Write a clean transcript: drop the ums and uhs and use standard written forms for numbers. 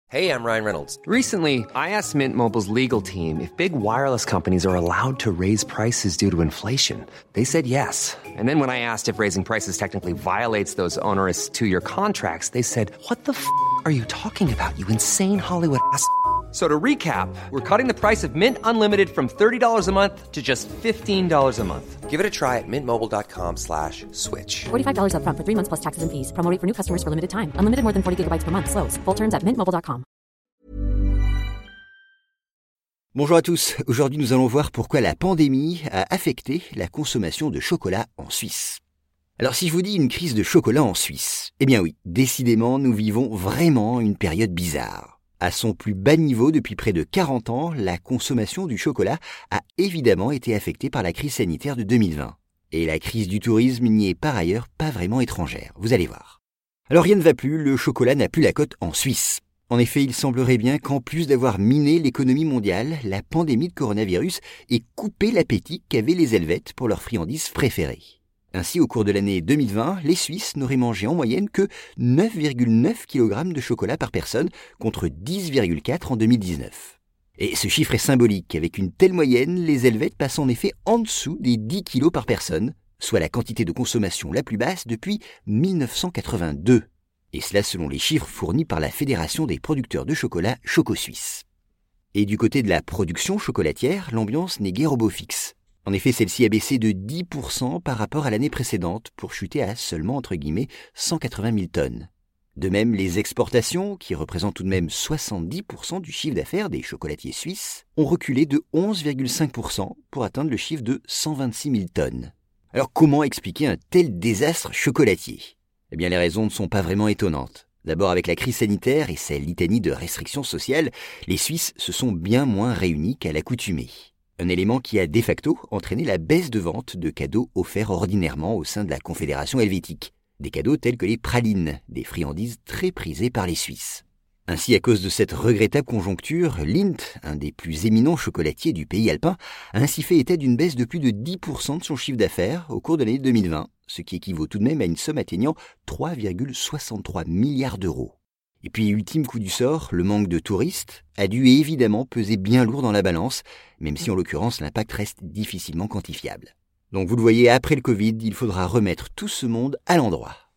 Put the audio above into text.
Hey, I'm Ryan Reynolds. Recently, I asked Mint Mobile's legal team if big wireless companies are allowed to raise prices due to inflation. They said yes. And then when I asked if raising prices technically violates those onerous two-year contracts, they said, "What the f*** are you talking about, you insane Hollywood ass?" So to recap, we're cutting the price of Mint Unlimited from $30 a month to just $15 a month. Give it a try at mintmobile.com/switch. $45 up front for 3 months plus taxes and fees. Promo rate for new customers for limited time. Unlimited more than 40 gigabytes per month. Slows full terms at mintmobile.com. Bonjour à tous, aujourd'hui nous allons voir pourquoi la pandémie a affecté la consommation de chocolat en Suisse. Alors si je vous dis une crise de chocolat en Suisse, eh bien oui, décidément nous vivons vraiment une période bizarre. À son plus bas niveau depuis près de 40 ans, la consommation du chocolat a évidemment été affectée par la crise sanitaire de 2020. Et la crise du tourisme n'y est par ailleurs pas vraiment étrangère, vous allez voir. Alors rien ne va plus, le chocolat n'a plus la cote en Suisse. En effet, il semblerait bien qu'en plus d'avoir miné l'économie mondiale, la pandémie de coronavirus ait coupé l'appétit qu'avaient les Helvètes pour leurs friandises préférées. Ainsi, au cours de l'année 2020, les Suisses n'auraient mangé en moyenne que 9,9 kg de chocolat par personne contre 10,4 en 2019. Et ce chiffre est symbolique. Avec une telle moyenne, les Helvètes passent en effet en dessous des 10 kg par personne, soit la quantité de consommation la plus basse depuis 1982. Et cela selon les chiffres fournis par la Fédération des producteurs de chocolat Choco-Suisse. Et du côté de la production chocolatière, l'ambiance n'est guère au beau fixe. En effet, celle-ci a baissé de 10% par rapport à l'année précédente pour chuter à seulement, entre guillemets, 180 000 tonnes. De même, les exportations, qui représentent tout de même 70% du chiffre d'affaires des chocolatiers suisses, ont reculé de 11,5% pour atteindre le chiffre de 126 000 tonnes. Alors comment expliquer un tel désastre chocolatier ? Eh bien, les raisons ne sont pas vraiment étonnantes. D'abord, avec la crise sanitaire et sa litanie de restrictions sociales, les Suisses se sont bien moins réunis qu'à l'accoutumée. Un élément qui a de facto entraîné la baisse de vente de cadeaux offerts ordinairement au sein de la Confédération helvétique. Des cadeaux tels que les pralines, des friandises très prisées par les Suisses. Ainsi, à cause de cette regrettable conjoncture, Lindt, un des plus éminents chocolatiers du pays alpin, a ainsi fait état d'une baisse de plus de 10% de son chiffre d'affaires au cours de l'année 2020, ce qui équivaut tout de même à une somme atteignant 3,63 milliards d'euros. Et puis, ultime coup du sort, le manque de touristes a dû évidemment peser bien lourd dans la balance, même si en l'occurrence l'impact reste difficilement quantifiable. Donc vous le voyez, après le Covid, il faudra remettre tout ce monde à l'endroit.